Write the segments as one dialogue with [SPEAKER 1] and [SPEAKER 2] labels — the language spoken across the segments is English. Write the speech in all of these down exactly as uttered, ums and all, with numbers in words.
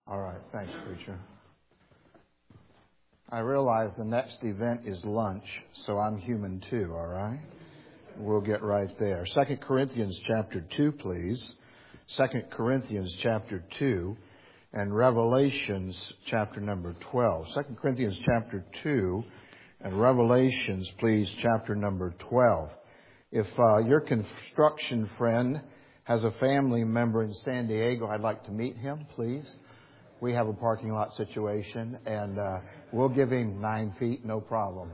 [SPEAKER 1] All right. Thanks, preacher. I realize the next event is lunch, so I'm human too, all right? We'll get right there. Second Corinthians chapter two, please. Second Corinthians chapter two and Revelations chapter number twelve. Second Corinthians chapter two and Revelations, please, chapter number twelve. If uh, your construction friend has a family member in San Diego, I'd like to meet him, please. We have a parking lot situation, and uh, we'll give him nine feet, no problem.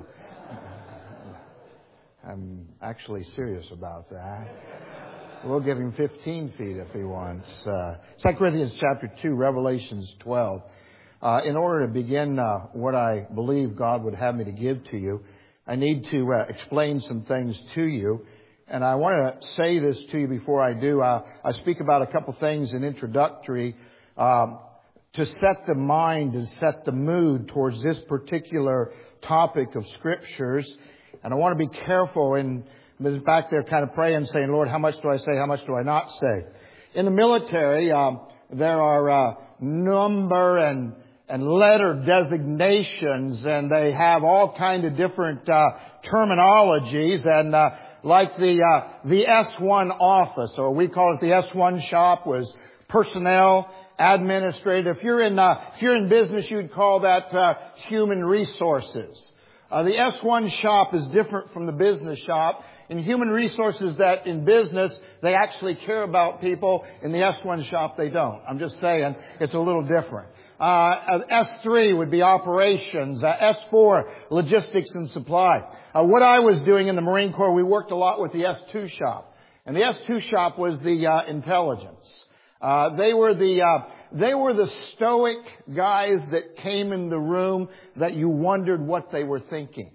[SPEAKER 1] I'm actually serious about that. We'll give him fifteen feet if he wants. Uh, Second Corinthians chapter two, Revelations twelve. Uh, in order to begin uh, what I believe God would have me to give to you, I need to uh, explain some things to you. And I want to say this to you before I do. Uh, I speak about a couple things in introductory um, to set the mind and set the mood towards this particular topic of Scriptures. And I want to be careful in back there kind of praying, saying, Lord, how much do I say? How much do I not say? In the military, um, there are uh, number and and letter designations, and they have all kind of different uh, terminologies. And uh, like the uh, the S one office, or we call it the S one shop, was personnel, administrative. If you're in uh, if you're in business, you'd call that uh, human resources. Uh, the S one shop is different from the business shop. In human resources, that in business, they actually care about people. In the S one shop, they don't. I'm just saying it's a little different. Uh, S three would be operations. Uh, S four, logistics and supply. Uh, what I was doing in the Marine Corps, we worked a lot with the S two shop. And the S two shop was the uh, intelligence. Uh, they were the, uh, they were the stoic guys that came in the room that you wondered what they were thinking.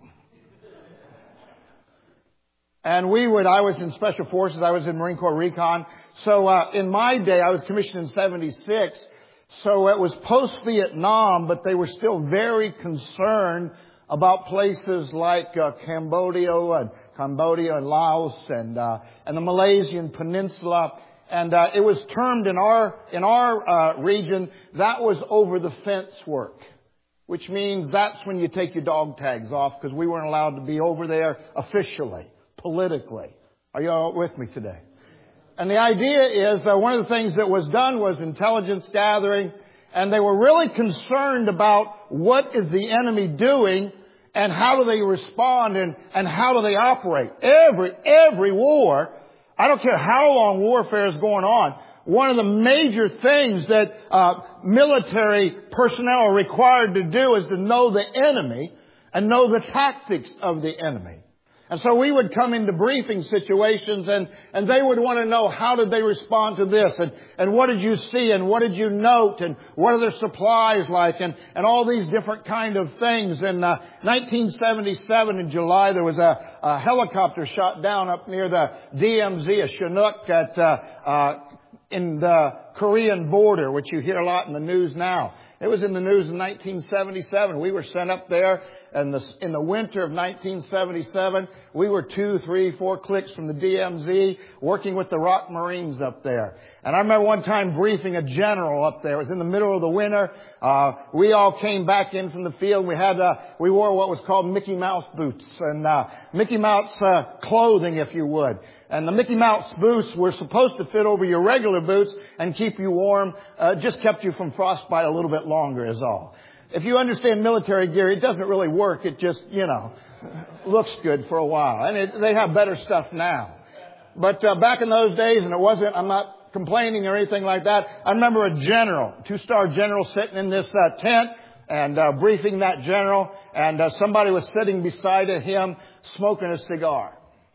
[SPEAKER 1] And we would, I was in Special Forces, I was in Marine Corps Recon. So, uh, in my day, I was commissioned in seventy-six. So it was post-Vietnam, but they were still very concerned about places like, uh, Cambodia and Cambodia and Laos and, uh, and the Malaysian Peninsula. And uh, it was termed in our in our uh, region, that was over the fence work, which means that's when you take your dog tags off, because we weren't allowed to be over there officially, politically. Are you all with me today? And the idea is that one of the things that was done was intelligence gathering, and they were really concerned about what is the enemy doing and how do they respond and, and how do they operate. Every every war, I don't care how long warfare is going on, one of the major things that uh, military personnel are required to do is to know the enemy and know the tactics of the enemy. And so we would come into briefing situations, and, and they would want to know, how did they respond to this? And, and what did you see? And what did you note? And what are their supplies like? And, and all these different kind of things. In uh, nineteen seventy-seven, in July, there was a, a helicopter shot down up near the D M Z, a Chinook, at, uh, uh, in the Korean border, which you hear a lot in the news now. It was in the news in nineteen seventy-seven. We were sent up there in the, in the winter of nineteen seventy-seven. We were two, three, four clicks from the D M Z, working with the Rock Marines up there. And I remember one time briefing a general up there. It was in the middle of the winter. Uh, we all came back in from the field. We had, uh, we wore what was called Mickey Mouse boots and, uh, Mickey Mouse, uh, clothing, if you would. And the Mickey Mouse boots were supposed to fit over your regular boots and keep you warm. Uh, just kept you from frostbite a little bit longer is all. If you understand military gear, it doesn't really work. It just, you know, looks good for a while. And it, they have better stuff now. But uh, back in those days, and it wasn't, I'm not complaining or anything like that. I remember a general, two-star general, sitting in this uh, tent and uh, briefing that general. And uh, somebody was sitting beside him smoking a cigar.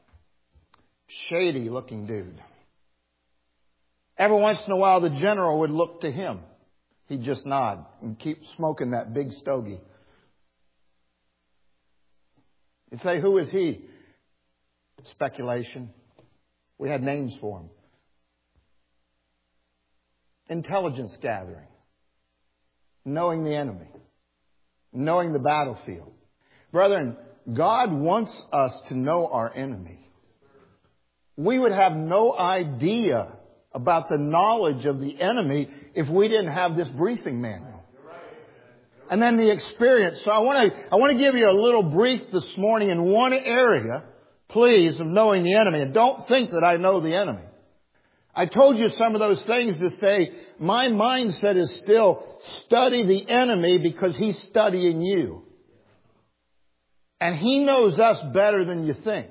[SPEAKER 1] Shady looking dude. Every once in a while, the general would look to him. He'd just nod and keep smoking that big stogie. You'd say, who is he? Speculation. We had names for him. Intelligence gathering. Knowing the enemy. Knowing the battlefield. Brethren, God wants us to know our enemy. We would have no idea about the knowledge of the enemy if we didn't have this briefing manual. And then the experience. So I want to, I want to give you a little brief this morning in one area, please, of knowing the enemy. And don't think that I know the enemy. I told you some of those things to say, my mindset is still study the enemy because he's studying you. And he knows us better than you think.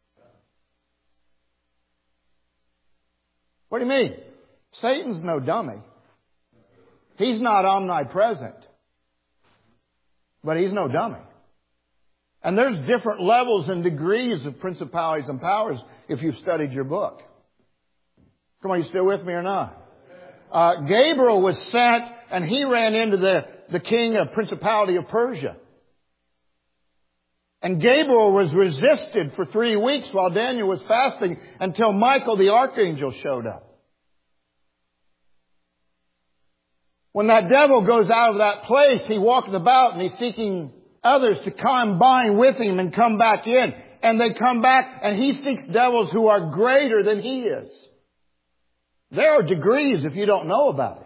[SPEAKER 1] What do you mean? Satan's no dummy. He's not omnipresent. But he's no dummy. And there's different levels and degrees of principalities and powers if you've studied your book. Come on, you still with me or not? Uh, Gabriel was sent and he ran into the, the king of principality of Persia. And Gabriel was resisted for three weeks while Daniel was fasting until Michael the archangel showed up. When that devil goes out of that place, he walks about and he's seeking others to combine with him and come back in. And they come back and he seeks devils who are greater than he is. There are degrees if you don't know about it.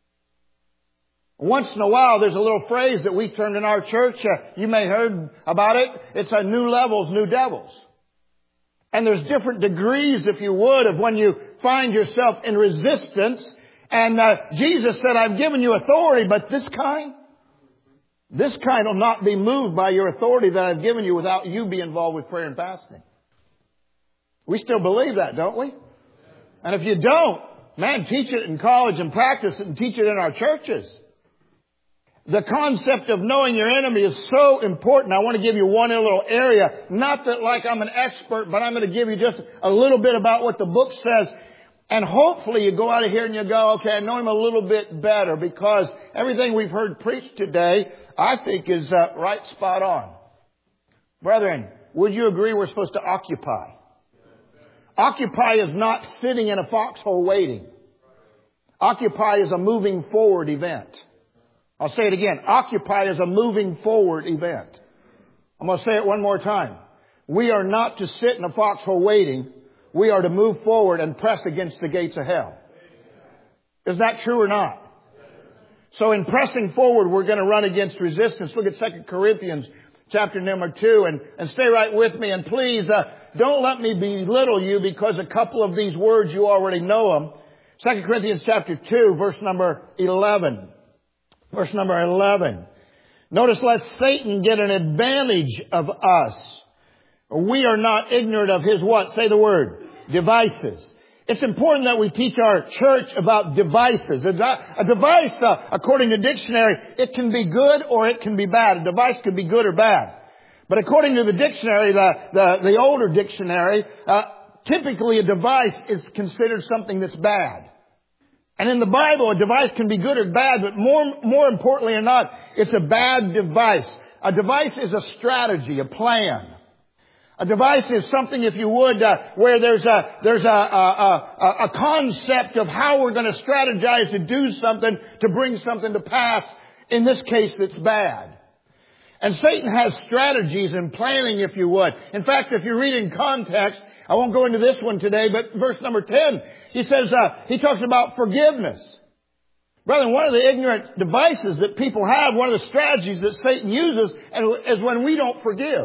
[SPEAKER 1] Once in a while, there's a little phrase that we turned in our church. Uh, you may have heard about it. It's a new levels, new devils. And there's different degrees, if you would, of when you find yourself in resistance. And uh, Jesus said, I've given you authority, but this kind, this kind will not be moved by your authority that I've given you without you being involved with prayer and fasting. We still believe that, don't we? And if you don't, man, teach it in college and practice it and teach it in our churches. The concept of knowing your enemy is so important. I want to give you one little area. Not that like I'm an expert, but I'm going to give you just a little bit about what the book says. And hopefully you go out of here and you go, okay, I know him a little bit better, because everything we've heard preached today, I think is uh, right spot on. Brethren, would you agree we're supposed to occupy? Occupy is not sitting in a foxhole waiting. Occupy is a moving forward event. I'll say it again. Occupy is a moving forward event. I'm going to say it one more time. We are not to sit in a foxhole waiting. We are to move forward and press against the gates of hell. Is that true or not? So in pressing forward, we're going to run against resistance. Look at Second Corinthians chapter number two and, and stay right with me. And please, uh, don't let me belittle you because a couple of these words you already know them. Second Corinthians chapter two, verse number eleven. Verse number eleven. Notice, lest Satan get an advantage of us. We are not ignorant of his what? Say the word. Devices. It's important that we teach our church about devices. A, de- a device, uh, according to dictionary, it can be good or it can be bad. A device could be good or bad. But according to the dictionary, the, the, the older dictionary, uh, typically a device is considered something that's bad. And in the Bible, a device can be good or bad, but more, more importantly or not, it's a bad device. A device is a strategy, a plan. A device is something, if you would, uh, where there's a, there's a, a, a, a concept of how we're going to strategize to do something, to bring something to pass. In this case, that's bad. And Satan has strategies and planning, if you would. In fact, if you read in context, I won't go into this one today, but verse number ten, he says, uh, he talks about forgiveness. Brethren, one of the ignorant devices that people have, one of the strategies that Satan uses, is when we don't forgive.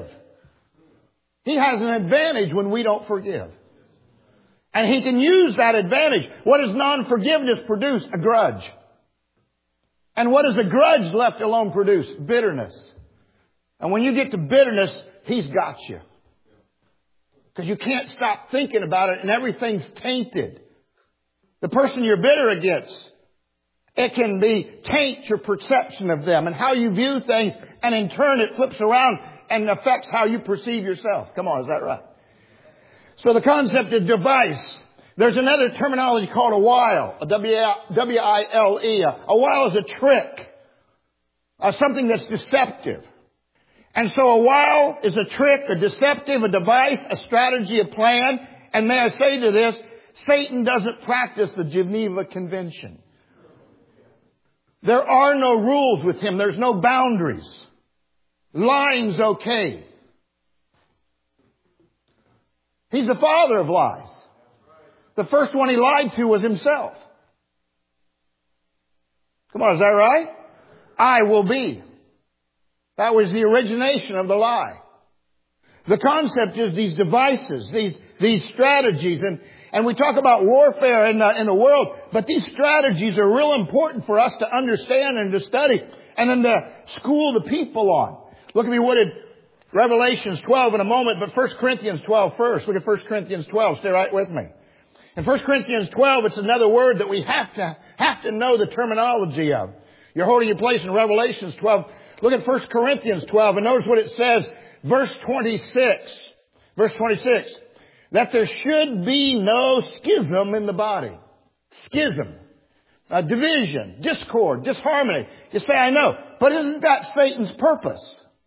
[SPEAKER 1] He has an advantage when we don't forgive. And he can use that advantage. What does non-forgiveness produce? A grudge. And what does a grudge left alone produce? Bitterness. And when you get to bitterness, he's got you. Because you can't stop thinking about it and everything's tainted. The person you're bitter against, it can be taint your perception of them and how you view things, and in turn it flips around and affects how you perceive yourself. Come on, is that right? So the concept of device. There's another terminology called a wile. A W I L E. A wile is a trick. Uh, something that's deceptive. And so a wile is a trick, a deceptive, a device, a strategy, a plan. And may I say to this, Satan doesn't practice the Geneva Convention. There are no rules with him. There's no boundaries. Lying's okay. He's the father of lies. The first one he lied to was himself. Come on, is that right? I will be. That was the origination of the lie. The concept is these devices, these, these strategies, and, and we talk about warfare in the, in the world, but these strategies are real important for us to understand and to study and then to school the people on. Look at me, what did Revelations twelve in a moment, but First Corinthians twelve first. Look at First Corinthians twelve, stay right with me. In First Corinthians twelve, it's another word that we have to, have to know the terminology of. You're holding your place in Revelations twelve. Look at First Corinthians twelve and notice what it says. Verse twenty-six. Verse twenty-six. That there should be no schism in the body. Schism. Uh, division. Discord. Disharmony. You say, I know. But isn't that Satan's purpose?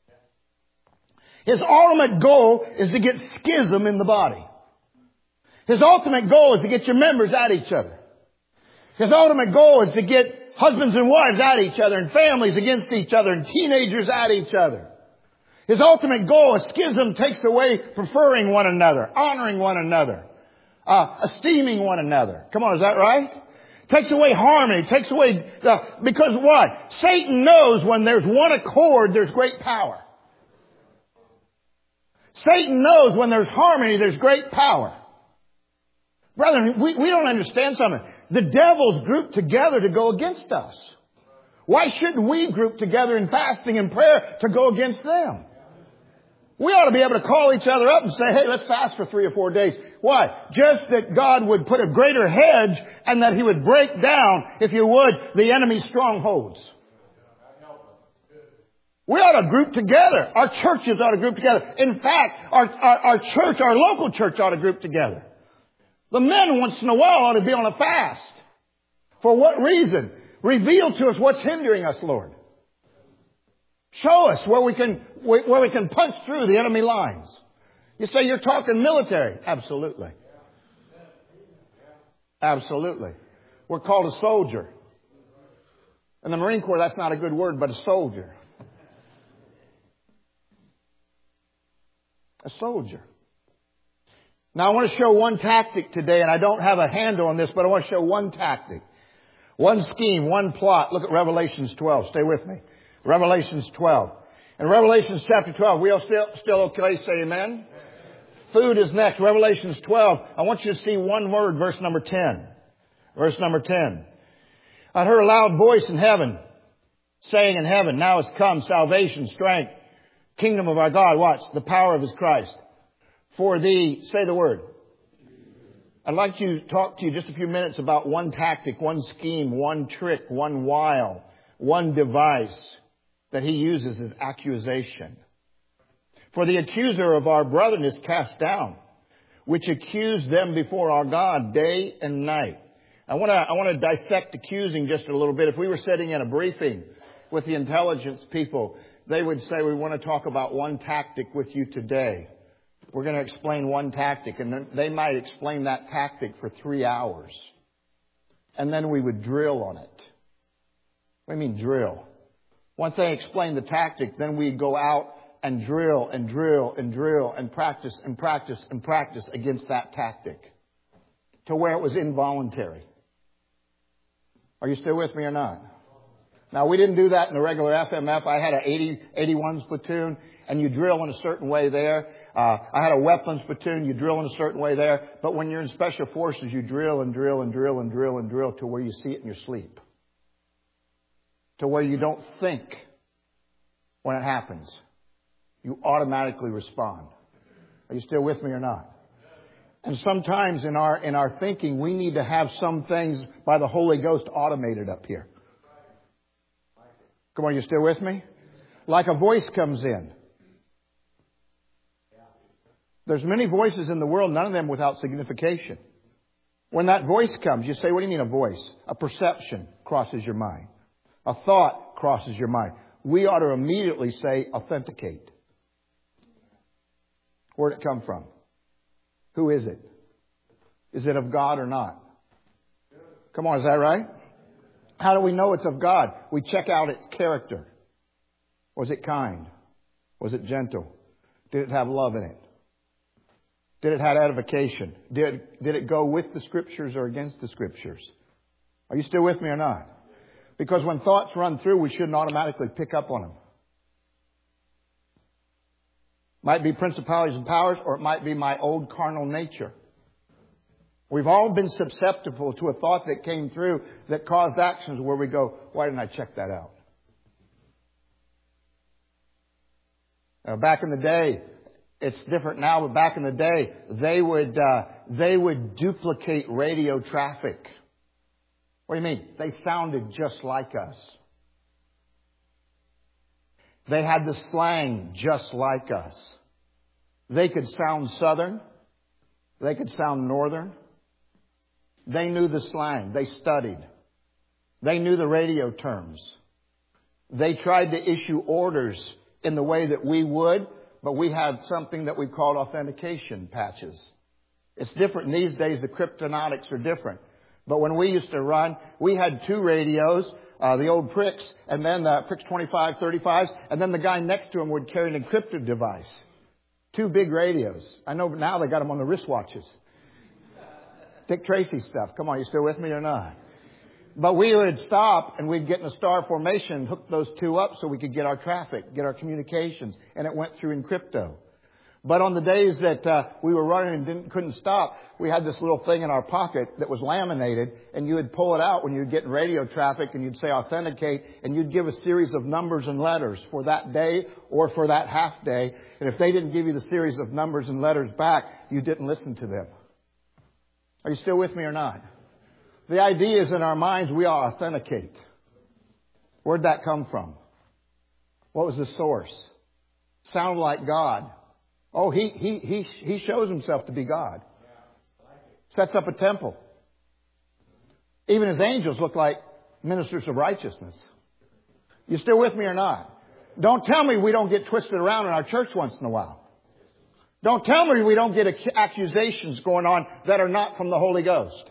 [SPEAKER 1] His ultimate goal is to get schism in the body. His ultimate goal is to get your members at each other. His ultimate goal is to get husbands and wives at each other and families against each other and teenagers at each other. His ultimate goal is schism takes away preferring one another, honoring one another, uh, esteeming one another. Come on, is that right? Takes away harmony, takes away the, because why? Satan knows when there's one accord, there's great power. Satan knows when there's harmony, there's great power. Brethren, we, we don't understand something. The devil's grouped together to go against us. Why shouldn't we group together in fasting and prayer to go against them? We ought to be able to call each other up and say, hey, let's fast for three or four days. Why? Just that God would put a greater hedge and that He would break down, if you would, the enemy's strongholds. We ought to group together. Our churches ought to group together. In fact, our, our, our church, our local church ought to group together. The men once in a while ought to be on a fast. For what reason? Reveal to us what's hindering us, Lord. Show us where we can, where we can punch through the enemy lines. You say you're talking military. Absolutely. Absolutely. We're called a soldier. In the Marine Corps, that's not a good word, but a soldier. A soldier. Now I want to show one tactic today, and I don't have a handle on this, but I want to show one tactic. One scheme, one plot. Look at Revelations twelve. Stay with me. Revelations twelve. In Revelations chapter twelve, we all still, still okay? Say amen. Amen. Food is next. Revelations twelve. I want you to see one word, verse number ten. Verse number ten. I heard a loud voice in heaven, saying in heaven, now is come salvation, strength, kingdom of our God. Watch, the power of His Christ. For the, say the word. I'd like to talk to you just a few minutes about one tactic, one scheme, one trick, one wile, one device that he uses is accusation. For the accuser of our brethren is cast down, which accused them before our God day and night. I want to, I want to dissect accusing just a little bit. If we were sitting in a briefing with the intelligence people, they would say, we want to talk about one tactic with you today. We're going to explain one tactic, and they might explain that tactic for three hours. And then we would drill on it. What do you mean drill? Once they explain the tactic, then we'd go out and drill and drill and drill and practice and practice and practice against that tactic to where it was involuntary. Are you still with me or not? Now, we didn't do that in the regular F M F. I had an eighty, eighty-ones platoon, and you drill in a certain way there. Uh, I had a weapons platoon. You drill in a certain way there. But when you're in special forces, you drill and drill and drill and drill and drill to where you see it in your sleep. To where you don't think when it happens. You automatically respond. Are you still with me or not? And sometimes in our, in our thinking, we need to have some things by the Holy Ghost automated up here. Come on, you still with me? Like a voice comes in. There's many voices in the world, none of them without signification. When that voice comes, you say, what do you mean a voice? A perception crosses your mind. A thought crosses your mind. We ought to immediately say, authenticate. Where'd it come from? Who is it? Is it of God or not? Come on, is that right? How do we know it's of God? We check out its character. Was it kind? Was it gentle? Did it have love in it? Did it have edification? Did, did it go with the Scriptures or against the Scriptures? Are you still with me or not? Because when thoughts run through, we shouldn't automatically pick up on them. Might be principalities and powers, or it might be my old carnal nature. We've all been susceptible to a thought that came through that caused actions where we go, why didn't I check that out? Uh, back in the day, it's different now, but back in the day, they would uh, they would duplicate radio traffic. What do you mean? They sounded just like us. They had the slang just like us. They could sound southern. They could sound northern. They knew the slang. They studied. They knew the radio terms. They tried to issue orders in the way that we would, but we had something that we called authentication patches. It's different these days. The cryptonautics are different. But when we used to run, we had two radios, uh, the old Pricks, and then the Pricks twenty-five thirty-fives, and then the guy next to him would carry an encrypted device. Two big radios. I know now they got them on the wristwatches. Dick Tracy stuff. Come on, you still with me or not? But we would stop and we'd get in a star formation and hook those two up so we could get our traffic, get our communications, and it went through in crypto. But on the days that uh, we were running and didn't, couldn't stop, we had this little thing in our pocket that was laminated, and you would pull it out when you'd get in radio traffic, and you'd say authenticate, and you'd give a series of numbers and letters for that day or for that half day. And if they didn't give you the series of numbers and letters back, you didn't listen to them. Are you still with me or not? The idea is in our minds we authenticate. Where'd that come from? What was the source? Sound like God. Oh, he, he, he, he shows himself to be God. Sets up a temple. Even his angels look like ministers of righteousness. You still with me or not? Don't tell me we don't get twisted around in our church once in a while. Don't tell me we don't get accusations going on that are not from the Holy Ghost.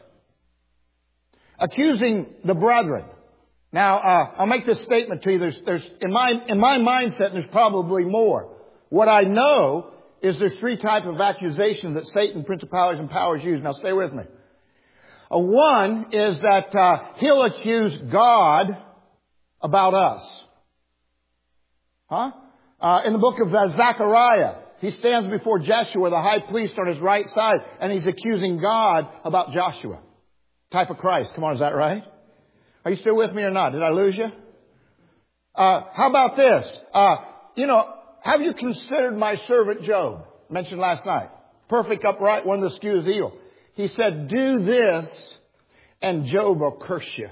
[SPEAKER 1] Accusing the brethren. Now, uh, I'll make this statement to you. There's, there's, in my, in my mindset, there's probably more. What I know is there's three types of accusations that Satan, principalities, and powers use. Now, stay with me. Uh, one is that uh, he'll accuse God about us. Huh? Uh, in the book of uh, Zechariah, he stands before Joshua, the high priest, on his right side, and he's accusing God about Joshua. Type of Christ. Come on, is that right? Are you still with me or not? Did I lose you? Uh, how about this? Uh, you know, have you considered my servant Job? Mentioned last night. Perfect, upright, one of the skews evil. He said, do this and Job will curse you.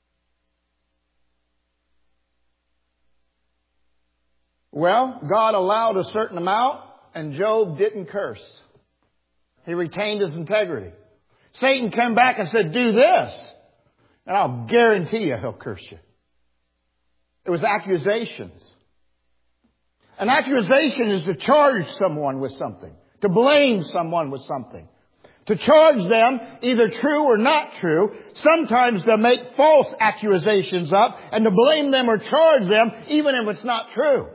[SPEAKER 1] Well, God allowed a certain amount and Job didn't curse. He retained his integrity. Satan came back and said, do this. And I'll guarantee you he'll curse you. It was accusations. An accusation is to charge someone with something. To blame someone with something. To charge them either true or not true. Sometimes they'll make false accusations up and to blame them or charge them even if it's not true.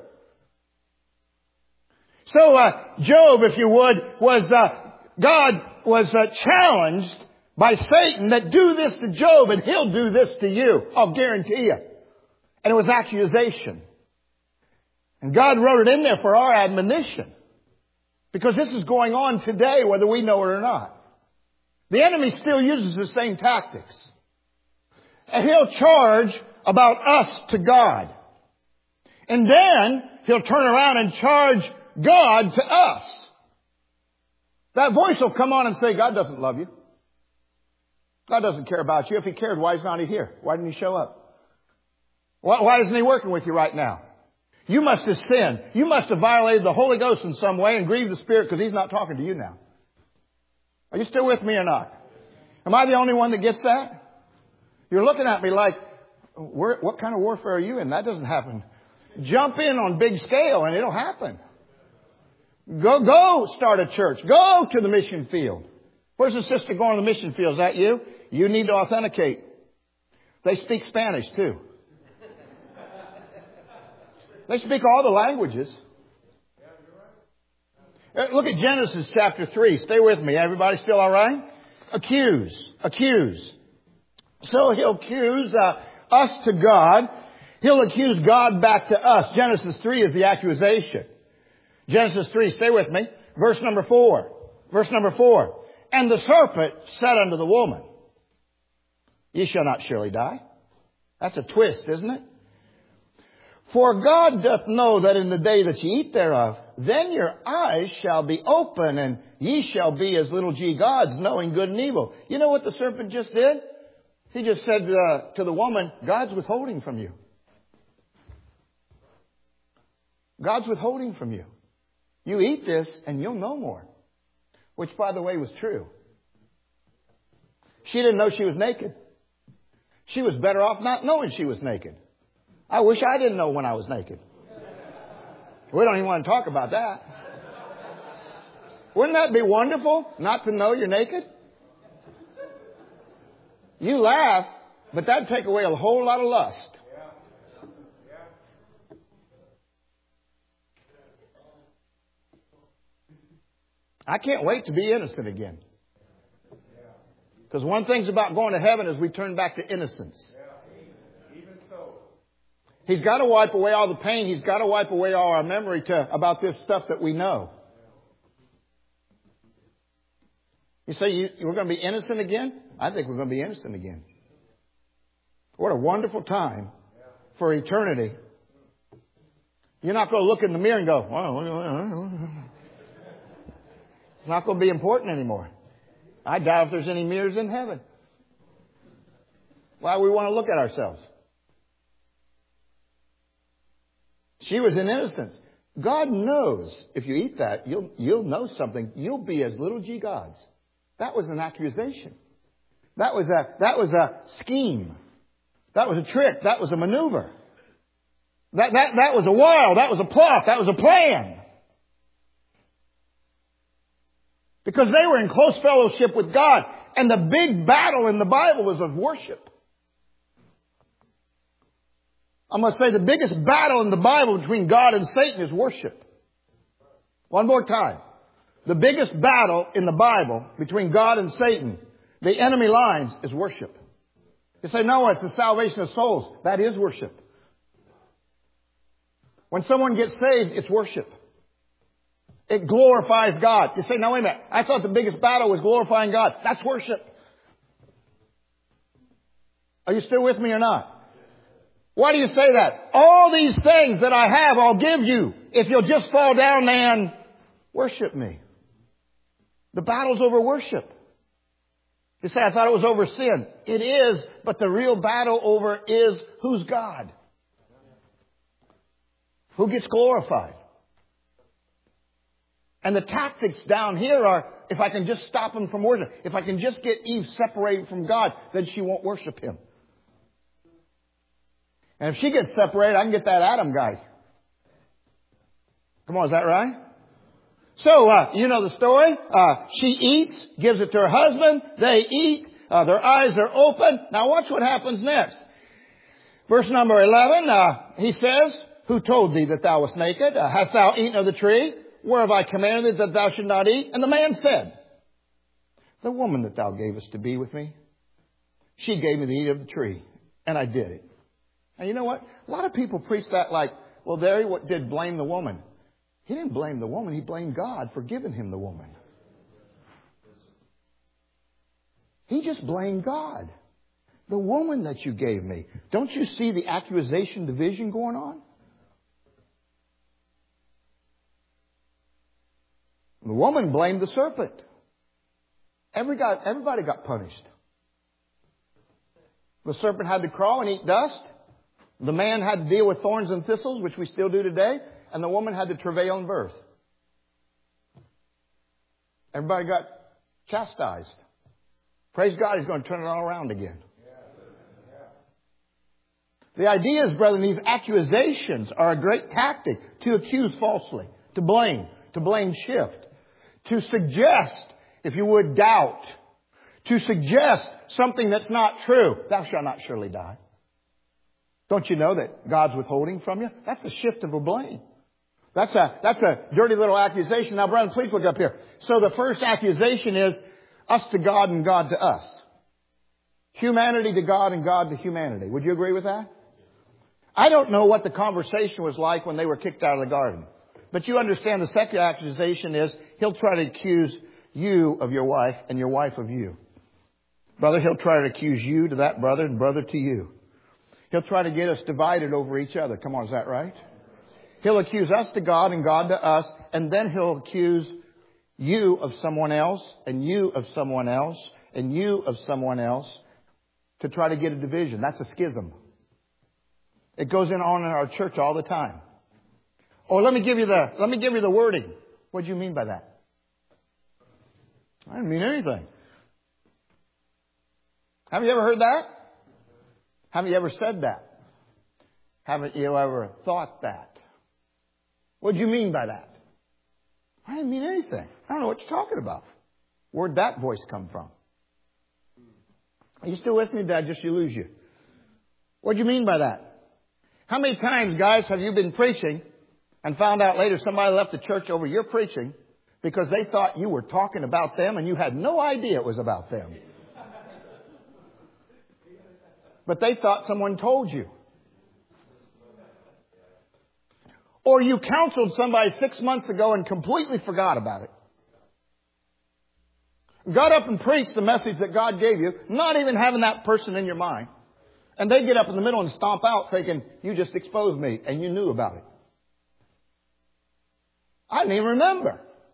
[SPEAKER 1] So uh, Job, if you would, was uh, God was uh, challenged by Satan that do this to Job and he'll do this to you. I'll guarantee you. And it was accusation. And God wrote it in there for our admonition. Because this is going on today whether we know it or not. The enemy still uses the same tactics. And he'll charge about us to God. And then he'll turn around and charge God to us. That voice will come on and say, God doesn't love you. God doesn't care about you. If he cared, why is not he here? Why didn't he show up? Why, why isn't he working with you right now? You must have sinned. You must have violated the Holy Ghost in some way and grieved the Spirit because he's not talking to you now. Are you still with me or not? Am I the only one that gets that? You're looking at me like, where, what kind of warfare are you in? That doesn't happen. Jump in on big scale and it'll happen. Go, go start a church. Go to the mission field. Where's the sister going to the mission field? Is that you? You need to authenticate. They speak Spanish too. They speak all the languages. Look, look at Genesis chapter three. Stay with me. Everybody still all right? Accuse. Accuse. So he'll accuse uh, us to God. He'll accuse God back to us. Genesis three is the accusation. Genesis three, stay with me. Verse number four. Verse number four. And the serpent said unto the woman, Ye shall not surely die. That's a twist, isn't it? For God doth know that in the day that ye eat thereof, then your eyes shall be open, and ye shall be as little g gods, knowing good and evil. You know what the serpent just did? He just said uh, to the woman, God's withholding from you. God's withholding from you. You eat this and you'll know more. Which, by the way, was true. She didn't know she was naked. She was better off not knowing she was naked. I wish I didn't know when I was naked. We don't even want to talk about that. Wouldn't that be wonderful, not to know you're naked? You laugh, but that'd take away a whole lot of lust. I can't wait to be innocent again. Because one thing's about going to heaven is we turn back to innocence. He's got to wipe away all the pain. He's got to wipe away all our memory to about this stuff that we know. You say you, we're going to be innocent again? I think we're going to be innocent again. What a wonderful time for eternity. You're not going to look in the mirror and go, well, it's not going to be important anymore. I doubt if there's any mirrors in heaven. Why we want to look at ourselves? She was in innocence. God knows if you eat that, you'll, you'll know something. You'll be as little g gods. That was an accusation. That was a, that was a scheme. That was a trick. That was a maneuver. That, that, that was a wile. That was a plot. That was a plan. Because they were in close fellowship with God. And the big battle in the Bible was of worship. I'm going to say the biggest battle in the Bible between God and Satan is worship. One more time. The biggest battle in the Bible between God and Satan, the enemy lines, is worship. You say, no, it's the salvation of souls. That is worship. When someone gets saved, it's worship. It glorifies God. You say, no, wait a minute. I thought the biggest battle was glorifying God. That's worship. Are you still with me or not? Why do you say that? All these things that I have, I'll give you if you'll just fall down and worship me. The battle's over worship. You say, I thought it was over sin. It is, but the real battle over is who's God? Who gets glorified? And the tactics down here are, if I can just stop him from worship, if I can just get Eve separated from God, then she won't worship him. And if she gets separated, I can get that Adam guy. Come on, is that right? So, uh, you know the story. Uh, she eats, gives it to her husband. They eat. Uh, their eyes are open. Now watch what happens next. Verse number eleven, uh, he says, Who told thee that thou wast naked? Uh, hast thou eaten of the tree whereof I commanded that thou should not eat? And the man said, The woman that thou gavest to be with me, she gave me to eat of the tree, and I did it. And you know what? A lot of people preach that like, well, there he did blame the woman. He didn't blame the woman. He blamed God for giving him the woman. He just blamed God. The woman that you gave me. Don't you see the accusation division going on? The woman blamed the serpent. Every got, everybody got punished. The serpent had to crawl and eat dust. The man had to deal with thorns and thistles, which we still do today. And the woman had to travail in birth. Everybody got chastised. Praise God, He's going to turn it all around again. The idea is, brethren, these accusations are a great tactic to accuse falsely, to blame, to blame shift, to suggest, if you would, doubt, to suggest something that's not true. Thou shalt not surely die. Don't you know that God's withholding from you? That's a shift of a blame. That's a, that's a dirty little accusation. Now, Brian, please look up here. So the first accusation is us to God and God to us. Humanity to God and God to humanity. Would you agree with that? I don't know what the conversation was like when they were kicked out of the garden. But you understand the second accusation is he'll try to accuse you of your wife and your wife of you. Brother, he'll try to accuse you to that brother and brother to you. He'll try to get us divided over each other. Come on, is that right? He'll accuse us to God and God to us, and then he'll accuse you of someone else, and you of someone else, and you of someone else to try to get a division. That's a schism. It goes in on in our church all the time. Oh, let me give you the, let me give you the wording. What do you mean by that? I didn't mean anything. Have you ever heard that? Have you ever said that? Haven't you ever thought that? What do you mean by that? I didn't mean anything. I don't know what you're talking about. Where'd that voice come from? Are you still with me? Did I just lose you? What do you mean by that? How many times, guys, have you been preaching and found out later somebody left the church over your preaching because they thought you were talking about them and you had no idea it was about them? But they thought someone told you. Or you counseled somebody six months ago and completely forgot about it. Got up and preached the message that God gave you, not even having that person in your mind. And they get up in the middle and stomp out thinking, you just exposed me and you knew about it. I didn't even remember.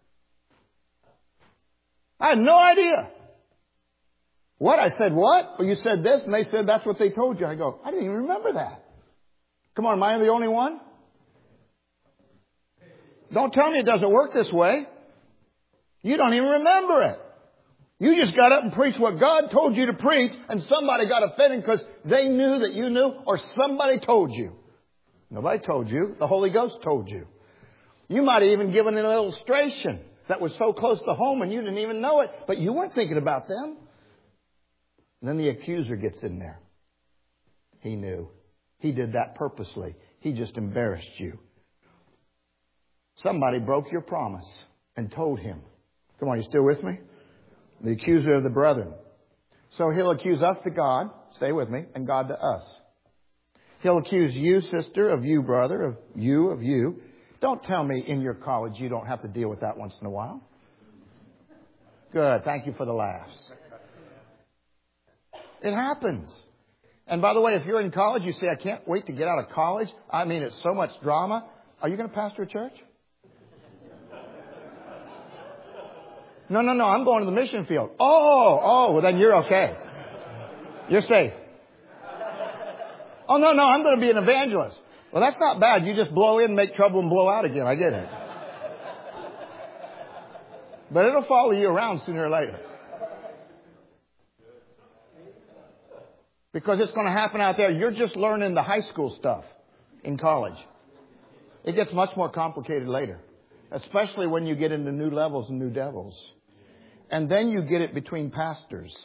[SPEAKER 1] I had no idea. What? I said what? Well, you said this, and they said that's what they told you. I go, I didn't even remember that. Come on, am I the only one? Don't tell me it doesn't work this way. You don't even remember it. You just got up and preached what God told you to preach, and somebody got offended because they knew that you knew, or somebody told you. Nobody told you. The Holy Ghost told you. You might have even given an illustration that was so close to home and you didn't even know it, but you weren't thinking about them. And then the accuser gets in there. He knew. He did that purposely. He just embarrassed you. Somebody broke your promise and told him. Come on, you still with me? The accuser of the brethren. So he'll accuse us to God, stay with me, and God to us. He'll accuse you, sister, of you, brother, of you, of you. Don't tell me in your college you don't have to deal with that once in a while. Good. Thank you for the laughs. It happens. And by the way, if you're in college, you say, I can't wait to get out of college. I mean, it's so much drama. Are you going to pastor a church? No, no, no. I'm going to the mission field. Oh, oh, well, then you're okay. You're safe. Oh, no, no. I'm going to be an evangelist. Well, that's not bad. You just blow in, make trouble, and blow out again. I get it. But it'll follow you around sooner or later. Because it's going to happen out there. You're just learning the high school stuff in college. It gets much more complicated later. Especially when you get into new levels and new devils. And then you get it between pastors.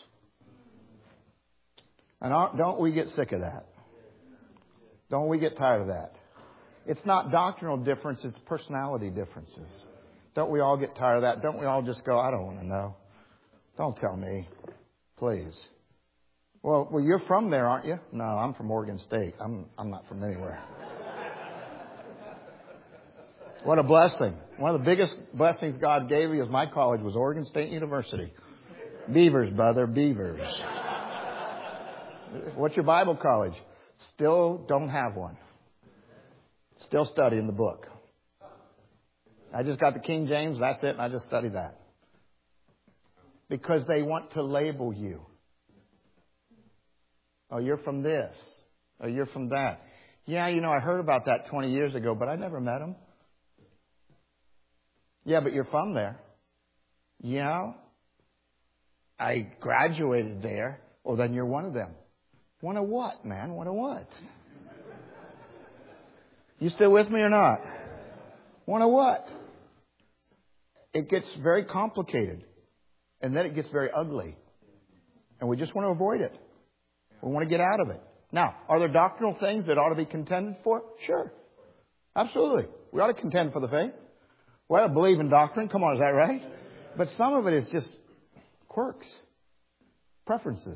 [SPEAKER 1] And don't we get sick of that? Don't we get tired of that? It's not doctrinal difference, it's personality differences. Don't we all get tired of that? Don't we all just go, I don't want to know. Don't tell me. Please. Well, well, you're from there, aren't you? No, I'm from Oregon State. I'm, I'm not from anywhere. What a blessing. One of the biggest blessings God gave me is my college was Oregon State University. Beavers, brother, Beavers. What's your Bible college? Still don't have one. Still studying the book. I just got the King James, that's it, and I just study that. Because they want to label you. Oh, you're from this. Oh, you're from that. Yeah, you know, I heard about that twenty years ago, but I never met him. Yeah, but you're from there. Yeah, I graduated there. Well, then you're one of them. One of what, man? One of what? You still with me or not? One of what? It gets very complicated. And then it gets very ugly. And we just want to avoid it. We want to get out of it. Now, are there doctrinal things that ought to be contended for? Sure. Absolutely. We ought to contend for the faith. We ought to believe in doctrine. Come on, is that right? But some of it is just quirks, preferences.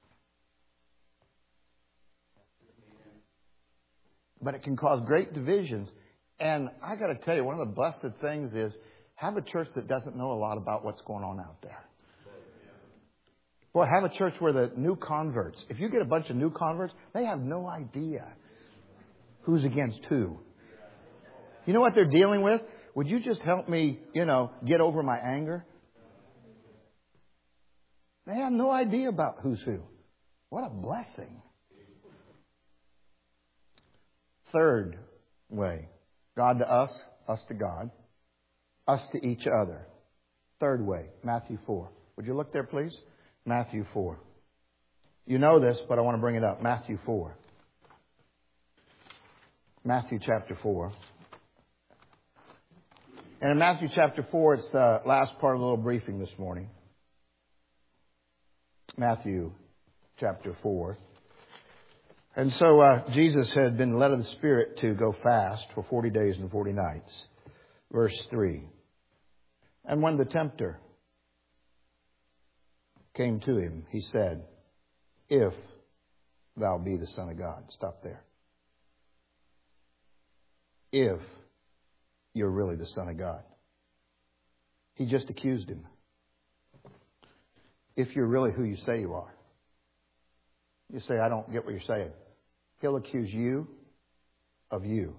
[SPEAKER 1] But it can cause great divisions. And I got to tell you, one of the blessed things is have a church that doesn't know a lot about what's going on out there. Boy, have a church where the new converts, if you get a bunch of new converts, they have no idea who's against who. You know what they're dealing with? Would you just help me, you know, get over my anger? They have no idea about who's who. What a blessing. Third way. God to us, us to God, us to each other. Third way, Matthew four. Would you look there, please? Matthew four. You know this, but I want to bring it up. Matthew four. Matthew chapter four. And in Matthew chapter four, it's the last part of the little briefing this morning. Matthew chapter four. And so uh, Jesus had been led of the Spirit to go fast for forty days and forty nights. Verse three. And when the tempter came to him, he said, if thou be the Son of God. Stop there. If you're really the Son of God. He just accused him. If you're really who you say you are. You say, I don't get what you're saying. He'll accuse you of you.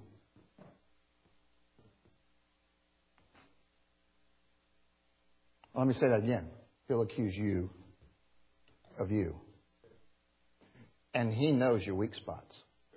[SPEAKER 1] Let me say that again. He'll accuse you of you. And he knows your weak spots.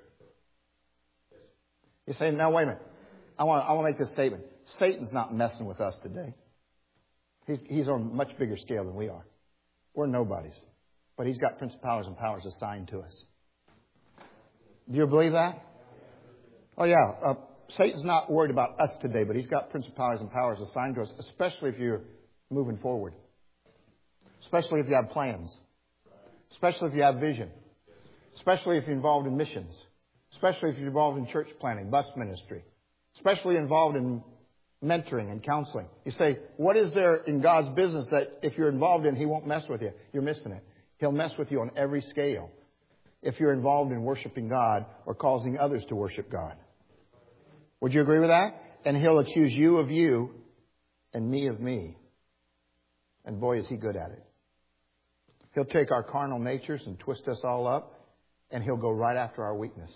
[SPEAKER 1] You say, now wait a minute. I want, I want to make this statement. Satan's not messing with us today. He's, he's on a much bigger scale than we are. We're nobodies. But he's got principalities and powers assigned to us. Do you believe that? Oh, yeah. Uh, Satan's not worried about us today, but he's got principalities and powers assigned to us, especially if you're moving forward. Especially if you have plans. Especially if you have vision. Especially if you're involved in missions. Especially if you're involved in church planning, bus ministry. Especially involved in mentoring and counseling. You say, what is there in God's business that if you're involved in, he won't mess with you? You're missing it. He'll mess with you on every scale if you're involved in worshiping God or causing others to worship God. Would you agree with that? And he'll accuse you of you and me of me. And boy, is he good at it. He'll take our carnal natures and twist us all up, and he'll go right after our weakness.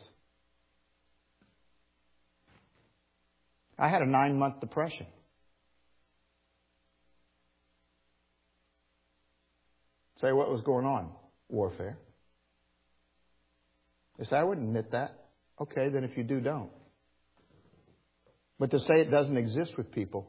[SPEAKER 1] I had a nine-month depression. Say, what was going on? Warfare. They say, I wouldn't admit that. Okay, then if you do, don't. But to say it doesn't exist with people.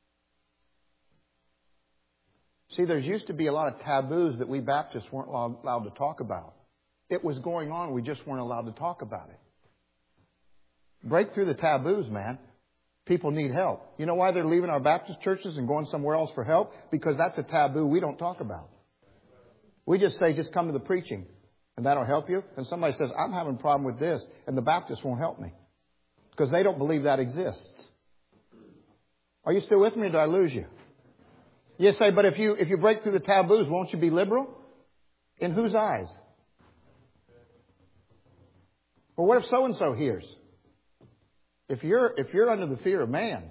[SPEAKER 1] See, there used to be a lot of taboos that we Baptists weren't allowed to talk about. It was going on, we just weren't allowed to talk about it. Break through the taboos, man. People need help. You know why they're leaving our Baptist churches and going somewhere else for help? Because that's a taboo we don't talk about. We just say, just come to the preaching, and that'll help you. And somebody says, I'm having a problem with this, and the Baptists won't help me. Because they don't believe that exists. Are you still with me, or did I lose you? You say, but if you if you break through the taboos, won't you be liberal? In whose eyes? Well, what if so-and-so hears? If you're if you're under the fear of man,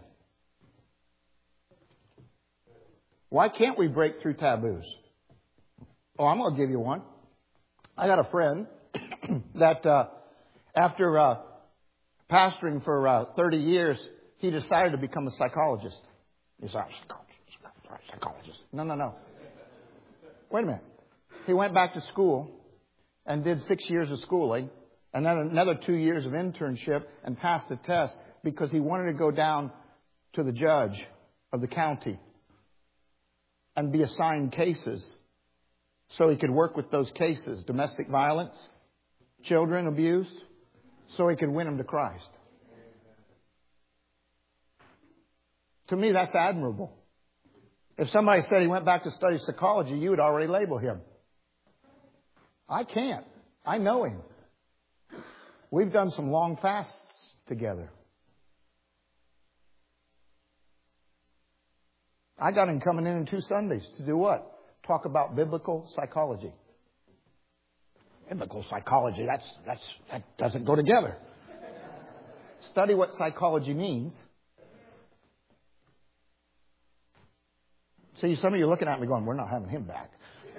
[SPEAKER 1] why can't we break through taboos? Oh, I'm going to give you one. I got a friend that uh, after uh, pastoring for uh, thirty years, he decided to become a psychologist. He's like, psychologist. No, no, no. Wait a minute. He went back to school and did six years of schooling and then another two years of internship and passed the test because he wanted to go down to the judge of the county and be assigned cases so he could work with those cases, domestic violence, children abuse, so he could win them to Christ. To me, that's admirable. If somebody said he went back to study psychology, you would already label him. I can't. I know him. We've done some long fasts together. I got him coming in in two Sundays to do what? Talk about biblical psychology. Biblical psychology, that's, that's, that doesn't go together. Study what psychology means. See, some of you are looking at me going, we're not having him back.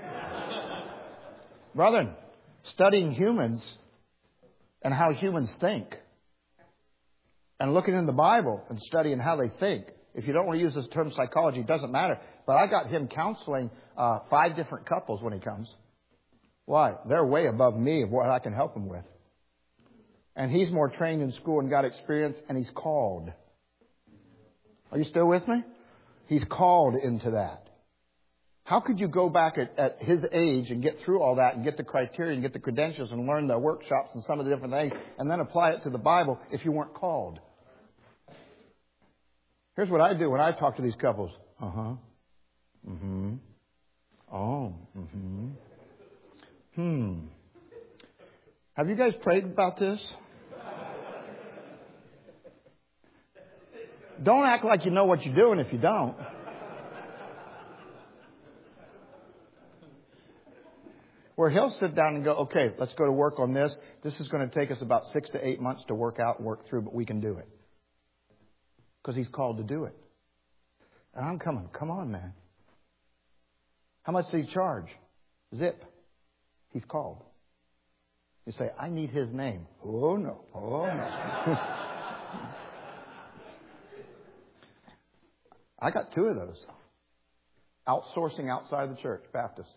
[SPEAKER 1] Brethren, studying humans and how humans think and looking in the Bible and studying how they think. If you don't want to use this term psychology, it doesn't matter. But I got him counseling uh, five different couples when he comes. Why? They're way above me of what I can help them with. And he's more trained in school and got experience, and he's called. Are you still with me? He's called into that. How could you go back at, at his age and get through all that and get the criteria and get the credentials and learn the workshops and some of the different things and then apply it to the Bible if you weren't called? Here's what I do when I talk to these couples. Uh-huh. Mm-hmm. Oh. Mm-hmm. Hmm. Have you guys prayed about this? Don't act like you know what you're doing if you don't. Where he'll sit down and go, okay, let's go to work on this. This is going to take us about six to eight months to work out and work through, but we can do it. Because he's called to do it. And I'm coming, come on, man. How much does he charge? Zip. He's called. You say, I need his name. Oh, no. Oh, no. I got two of those. Outsourcing outside the church, Baptists.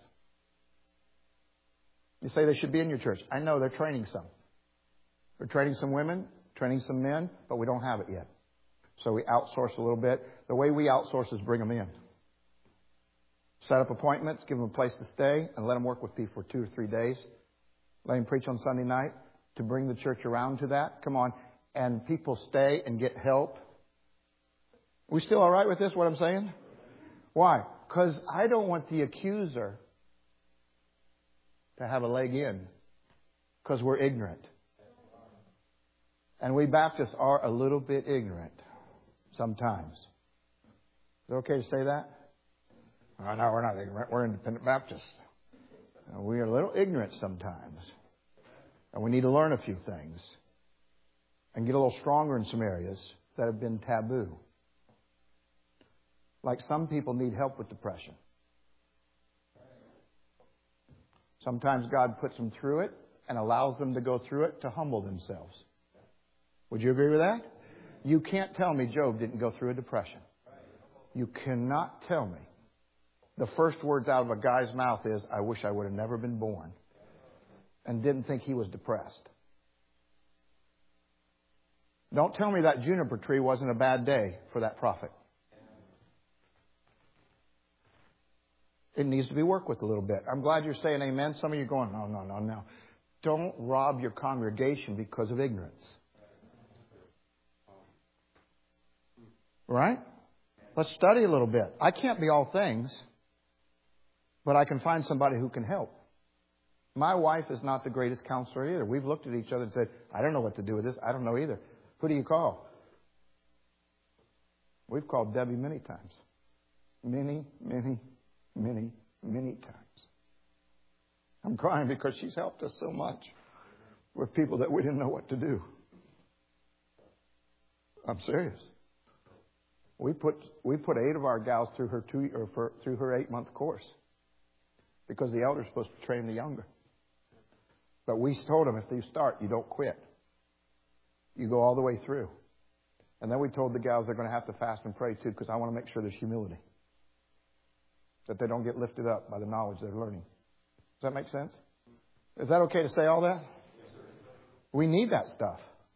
[SPEAKER 1] You say they should be in your church. I know they're training some. They're training some women, training some men, but we don't have it yet. So we outsource a little bit. The way we outsource is bring them in. Set up appointments, give them a place to stay, and let them work with people for two or three days. Let him preach on Sunday night to bring the church around to that. Come on. And people stay and get help. We still all right with this, what I'm saying? Why? Because I don't want the accuser to have a leg in because we're ignorant. And we Baptists are a little bit ignorant sometimes. Is it okay to say that? Oh, no, we're not ignorant. We're independent Baptists. We are a little ignorant sometimes. And we need to learn a few things and get a little stronger in some areas that have been taboo. Like some people need help with depression. Sometimes God puts them through it and allows them to go through it to humble themselves. Would you agree with that? You can't tell me Job didn't go through a depression. You cannot tell me. The first words out of a guy's mouth is, I wish I would have never been born. And didn't think he was depressed. Don't tell me that juniper tree wasn't a bad day for that prophet. It needs to be worked with a little bit. I'm glad you're saying amen. Some of you are going, no, no, no, no. Don't rob your congregation because of ignorance. Right? Let's study a little bit. I can't be all things, but I can find somebody who can help. My wife is not the greatest counselor either. We've looked at each other and said, I don't know what to do with this. I don't know either. Who do you call? We've called Debbie many times. Many, many, many, many times. I'm crying because she's helped us so much with people that we didn't know what to do. I'm serious. We put we put eight of our gals through her two or for, through her eight month course because the elder's supposed to train the younger. But we told them if you start, you don't quit. You go all the way through. And then we told the gals they're going to have to fast and pray too because I want to make sure there's humility. That they don't get lifted up by the knowledge they're learning. Does that make sense? Is that okay to say all that? We need that stuff.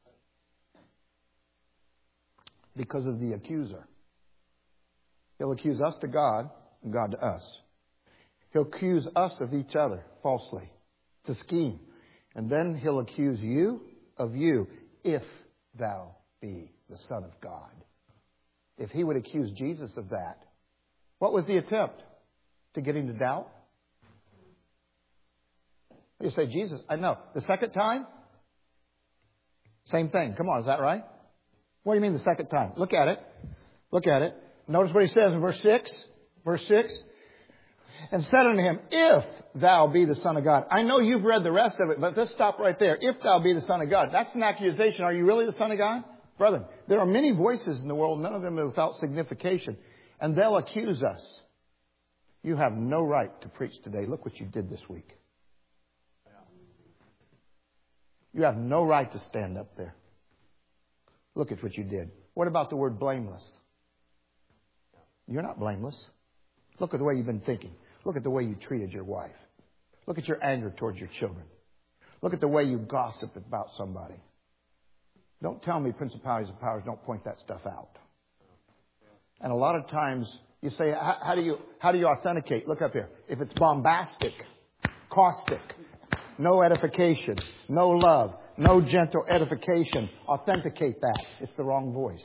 [SPEAKER 1] Because of the accuser. He'll accuse us to God and God to us. He'll accuse us of each other falsely. It's a scheme. And then he'll accuse you of you if thou be the Son of God. If he would accuse Jesus of that, what was the attempt? To get him to doubt? You say, Jesus, I know. The second time? Same thing. Come on, is that right? What do you mean the second time? Look at it. Look at it. Notice what he says in verse six. Verse six. And said unto him, if thou be the Son of God. I know you've read the rest of it, but let's stop right there. If thou be the Son of God. That's an accusation. Are you really the Son of God? Brother, there are many voices in the world, none of them are without signification. And they'll accuse us. You have no right to preach today. Look what you did this week. You have no right to stand up there. Look at what you did. What about the word blameless? You're not blameless. Look at the way you've been thinking. Look at the way you treated your wife. Look at your anger towards your children. Look at the way you gossip about somebody. Don't tell me principalities and powers don't point that stuff out. And a lot of times you say, how, how do you how do you authenticate? Look up here. If it's bombastic, caustic, no edification, no love, no gentle edification, authenticate that. It's the wrong voice.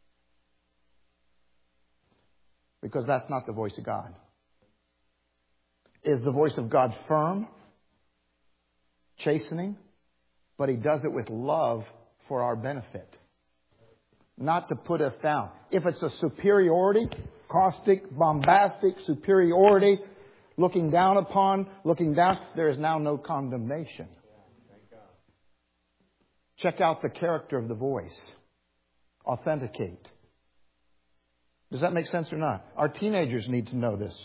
[SPEAKER 1] Because that's not the voice of God. Is the voice of God firm, chastening, but He does it with love for our benefit. Not to put us down. If it's a superiority, caustic, bombastic superiority, looking down upon, looking down, there is now no condemnation. Check out the character of the voice. Authenticate. Does that make sense or not? Our teenagers need to know this.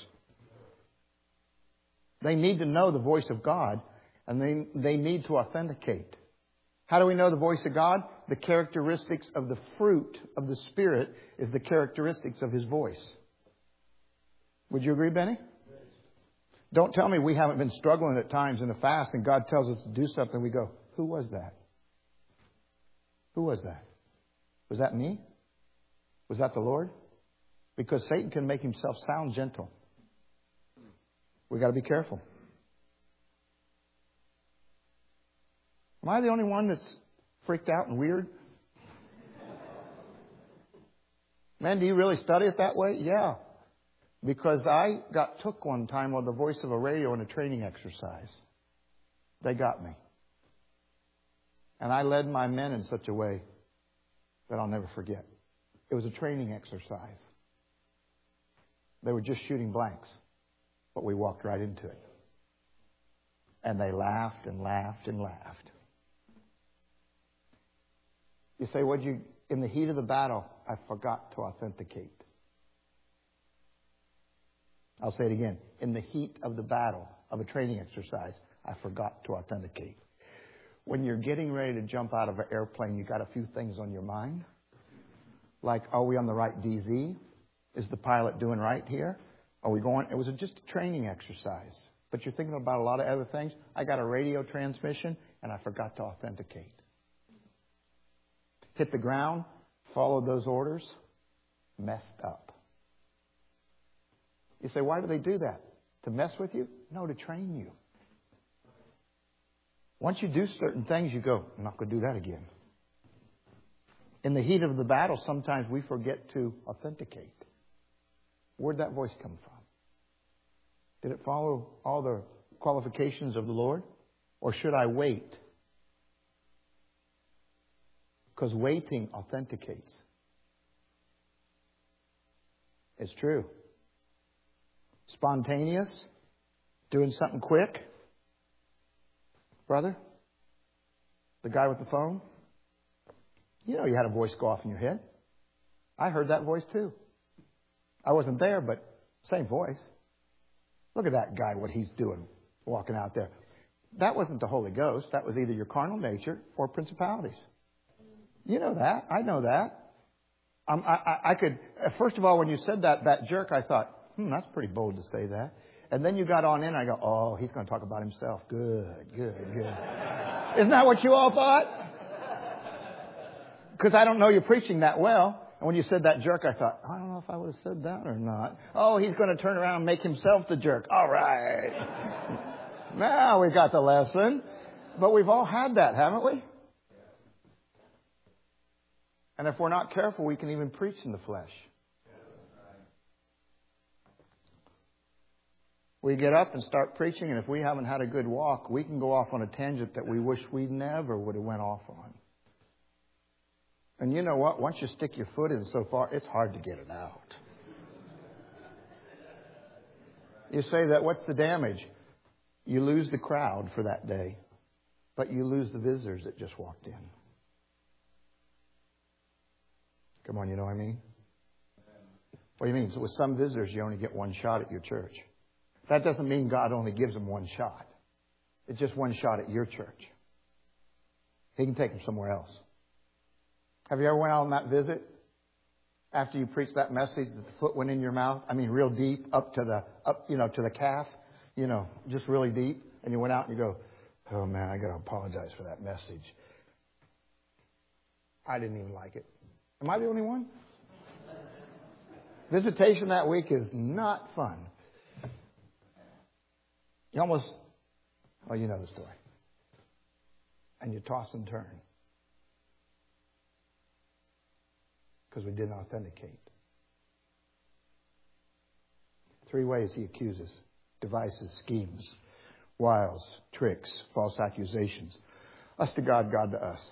[SPEAKER 1] They need to know the voice of God, and they, they need to authenticate. How do we know the voice of God? The characteristics of the fruit of the Spirit is the characteristics of His voice. Would you agree, Benny? Don't tell me we haven't been struggling at times in the fast and God tells us to do something. We go, who was that? Who was that? Was that me? Was that the Lord? Because Satan can make himself sound gentle. We've got to be careful. Am I the only one that's freaked out and weird? Man, do you really study it that way? Yeah. Because I got took one time on the voice of a radio in a training exercise. They got me. And I led my men in such a way that I'll never forget. It was a training exercise. They were just shooting blanks. But we walked right into it. And they laughed and laughed and laughed. You say, "What you in the heat of the battle, I forgot to authenticate." I'll say it again. In the heat of the battle of a training exercise, I forgot to authenticate. When you're getting ready to jump out of an airplane, you got a few things on your mind. Like, are we on the right D Z? Is the pilot doing right here? Are we going? It was just a training exercise. But you're thinking about a lot of other things. I got a radio transmission, and I forgot to authenticate. Hit the ground, followed those orders, messed up. You say, why do they do that? To mess with you? No, to train you. Once you do certain things, you go, I'm not going to do that again. In the heat of the battle, sometimes we forget to authenticate. Where'd that voice come from? Did it follow all the qualifications of the Lord? Or should I wait? Because waiting authenticates. It's true. Spontaneous, doing something quick. Brother, the guy with the phone, you know you had a voice go off in your head. I heard that voice too. I wasn't there, but same voice. Look at that guy, what he's doing, walking out there. That wasn't the Holy Ghost. That was either your carnal nature or principalities. You know that. I know that. Um, I, I, I could, first of all, when you said that, that jerk, I thought, hmm, that's pretty bold to say that. And then you got on in, and I go, oh, he's going to talk about himself. Good, good, good. Isn't that what you all thought? Because I don't know you're preaching that well. And when you said that jerk, I thought, I don't know if I would have said that or not. Oh, he's going to turn around and make himself the jerk. All right. Now we've got the lesson. But we've all had that, haven't we? And if we're not careful, we can even preach in the flesh. We get up and start preaching, and if we haven't had a good walk, we can go off on a tangent that we wish we never would have went off on. And you know what? Once you stick your foot in so far, it's hard to get it out. You say that, what's the damage? You lose the crowd for that day, but you lose the visitors that just walked in. Come on, you know what I mean? What do you mean? So with some visitors, you only get one shot at your church. That doesn't mean God only gives them one shot. It's just one shot at your church. He can take them somewhere else. Have you ever went out on that visit? After you preached that message that the foot went in your mouth? I mean, real deep, up to the, up, you know, to the calf. You know, just really deep. And you went out and you go, oh man, I got to apologize for that message. I didn't even like it. Am I the only one? Visitation that week is not fun. You almost, oh, you know the story. And you toss and turn. Because we didn't authenticate. Three ways he accuses. Devices, schemes, wiles, tricks, false accusations. Us to God, God to us.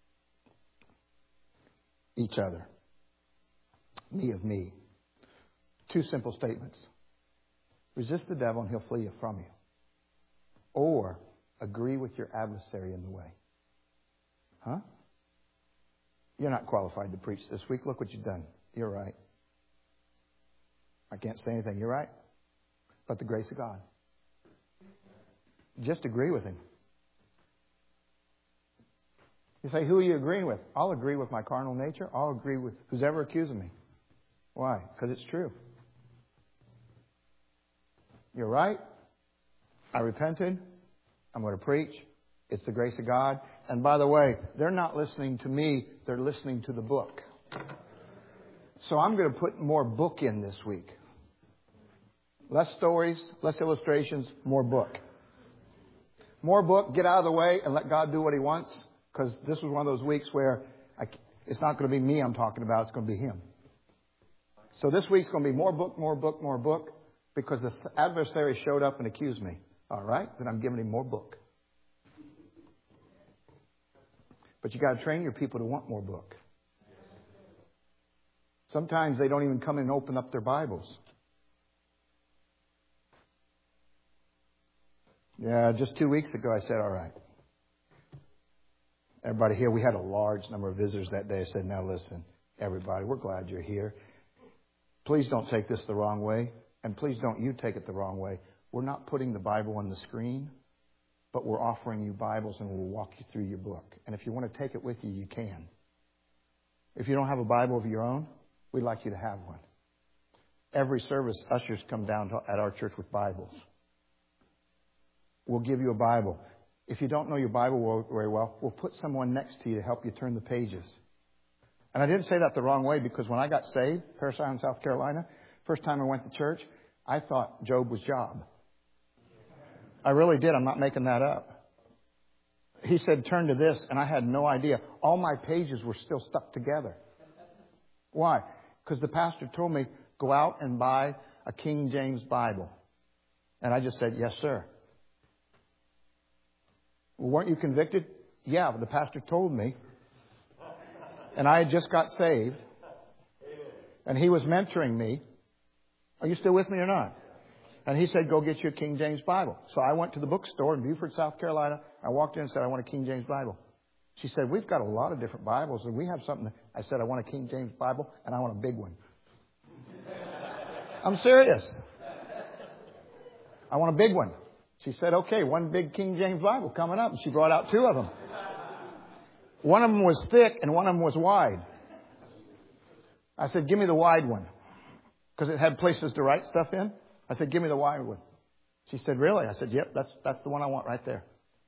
[SPEAKER 1] Each other. Me of me. Two simple statements. Resist the devil and he'll flee from you. Or agree with your adversary in the way. Huh? You're not qualified to preach this week. Look what you've done. You're right. I can't say anything. You're right. But the grace of God. Just agree with him. You say, who are you agreeing with? I'll agree with my carnal nature. I'll agree with who's ever accusing me. Why? Because it's true. You're right. I repented. I'm going to preach. It's the grace of God. And by the way, they're not listening to me. They're listening to the book. So I'm going to put more book in this week. Less stories, less illustrations, more book. More book, get out of the way and let God do what he wants. Because this was one of those weeks where I, it's not going to be me I'm talking about. It's going to be him. So this week's going to be more book, more book, more book. Because the adversary showed up and accused me. All right? Then I'm giving him more book. But you got to train your people to want more book. Sometimes they don't even come in and open up their Bibles. Yeah, just two weeks ago I said, all right. Everybody here, we had a large number of visitors that day. I said, now listen, everybody, we're glad you're here. Please don't take this the wrong way. And please don't you take it the wrong way. We're not putting the Bible on the screen, but we're offering you Bibles and we'll walk you through your book. And if you want to take it with you, you can. If you don't have a Bible of your own, we'd like you to have one. Every service, ushers come down to, at our church with Bibles. We'll give you a Bible. If you don't know your Bible very well, we'll put someone next to you to help you turn the pages. And I didn't say that the wrong way because when I got saved, Paris Island, South Carolina, first time I went to church, I thought Job was Job. I really did. I'm not making that up. He said, turn to this, and I had no idea. All my pages were still stuck together. Why? Because the pastor told me, go out and buy a King James Bible. And I just said, yes, sir. Well, weren't you convicted? Yeah, but the pastor told me. And I had just got saved. And he was mentoring me. Are you still with me or not? And he said, go get you a King James Bible. So I went to the bookstore in Beaufort, South Carolina. I walked in and said, I want a King James Bible. She said, we've got a lot of different Bibles, and we have something. I said, I want a King James Bible, and I want a big one. I'm serious. I want a big one. She said, okay, one big King James Bible coming up. And she brought out two of them. One of them was thick, and one of them was wide. I said, give me the wide one. Because it had places to write stuff in. I said, give me the wide one. She said, really? I said, yep, that's that's the one I want right there.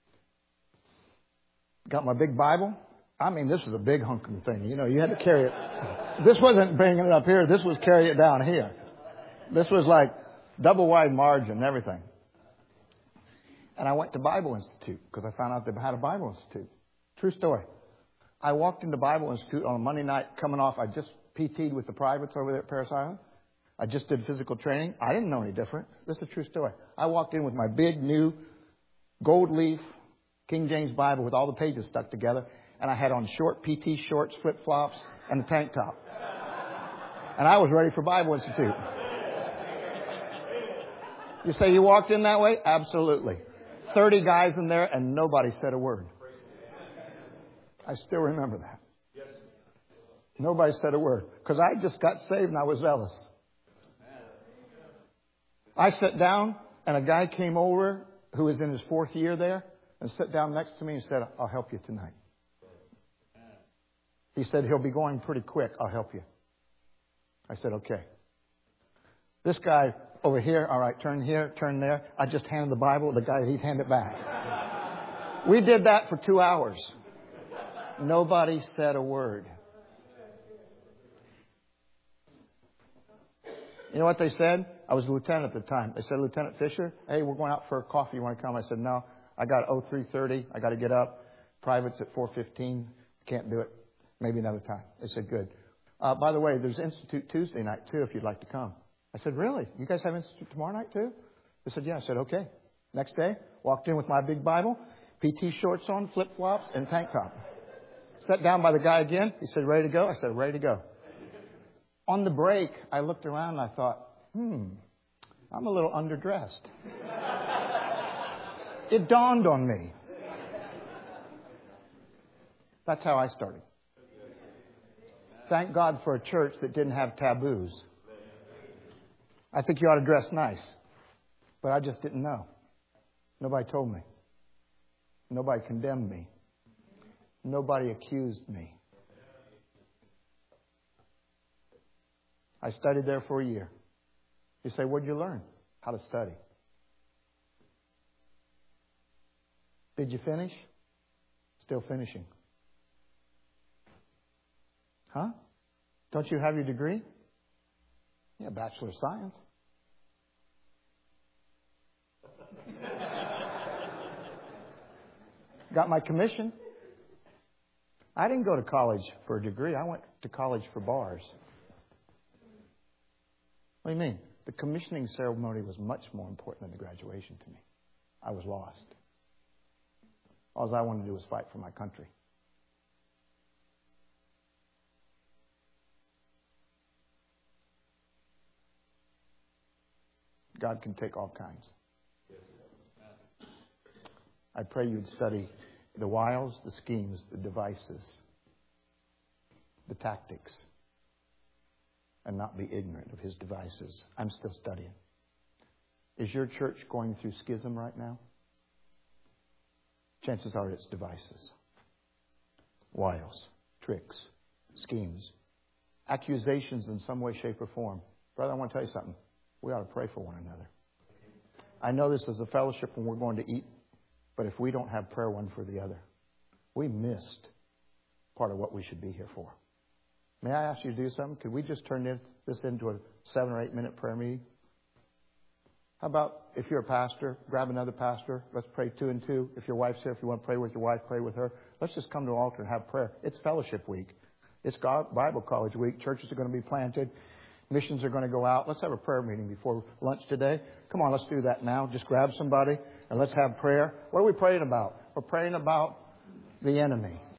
[SPEAKER 1] Got my big Bible. I mean, this was a big hunking thing. You know, you had to carry it. This wasn't bringing it up here. This was carry it down here. This was like double wide margin and everything. And I went to Bible Institute because I found out they had a Bible Institute. True story. I walked into Bible Institute on a Monday night coming off. I just P T'd with the privates over there at Paris Island. I just did physical training. I didn't know any different. This is a true story. I walked in with my big new gold leaf King James Bible with all the pages stuck together. And I had on short P T shorts, flip-flops, and a tank top. And I was ready for Bible Institute. You say you walked in that way? Absolutely. thirty guys in there and nobody said a word. I still remember that. Nobody said a word because I just got saved and I was zealous. I sat down and a guy came over who was in his fourth year there and sat down next to me and said, I'll help you tonight. He said, he'll be going pretty quick. I'll help you. I said, okay. This guy over here, all right, turn here, turn there. I just handed the Bible. The guy, he'd hand it back. We did that for two hours. Nobody said a word. You know what they said? I was a lieutenant at the time. They said, Lieutenant Fisher, hey, we're going out for a coffee. You want to come? I said, no, I got oh three thirty. I got to get up. Private's at four fifteen. Can't do it. Maybe another time. They said, good. Uh, by the way, there's Institute Tuesday night, too, if you'd like to come. I said, really? You guys have Institute tomorrow night, too? They said, yeah. I said, okay. Next day, walked in with my big Bible, P T shorts on, flip-flops, and tank top. Sat down by the guy again. He said, ready to go? I said, ready to go. On the break, I looked around and I thought, hmm, I'm a little underdressed. It dawned on me. That's how I started. Thank God for a church that didn't have taboos. I think you ought to dress nice. But I just didn't know. Nobody told me. Nobody condemned me. Nobody accused me. I studied there for a year. You say, what did you learn? How to study. Did you finish? Still finishing. Huh? Don't you have your degree? Yeah, Bachelor of Science. Got my commission. I didn't go to college for a degree. I went to college for bars. What do you mean? The commissioning ceremony was much more important than the graduation to me. I was lost. All I wanted to do was fight for my country. God can take all kinds. I pray you'd study the wiles, the schemes, the devices, the tactics, and not be ignorant of his devices. I'm still studying. Is your church going through schism right now? Chances are it's devices, wiles, tricks, schemes, accusations in some way, shape, or form. Brother, I want to tell you something. We ought to pray for one another. I know this is a fellowship when we're going to eat, but if we don't have prayer one for the other, we missed part of what we should be here for. May I ask you to do something? Could we just turn this into a seven or eight minute prayer meeting? How about if you're a pastor, grab another pastor. Let's pray two and two. If your wife's here, if you want to pray with your wife, pray with her. Let's just come to an altar and have prayer. It's fellowship week. It's God, Bible college week. Churches are going to be planted. Missions are going to go out. Let's have a prayer meeting before lunch today. Come on, let's do that now. Just grab somebody and let's have prayer. What are we praying about? We're praying about the enemy.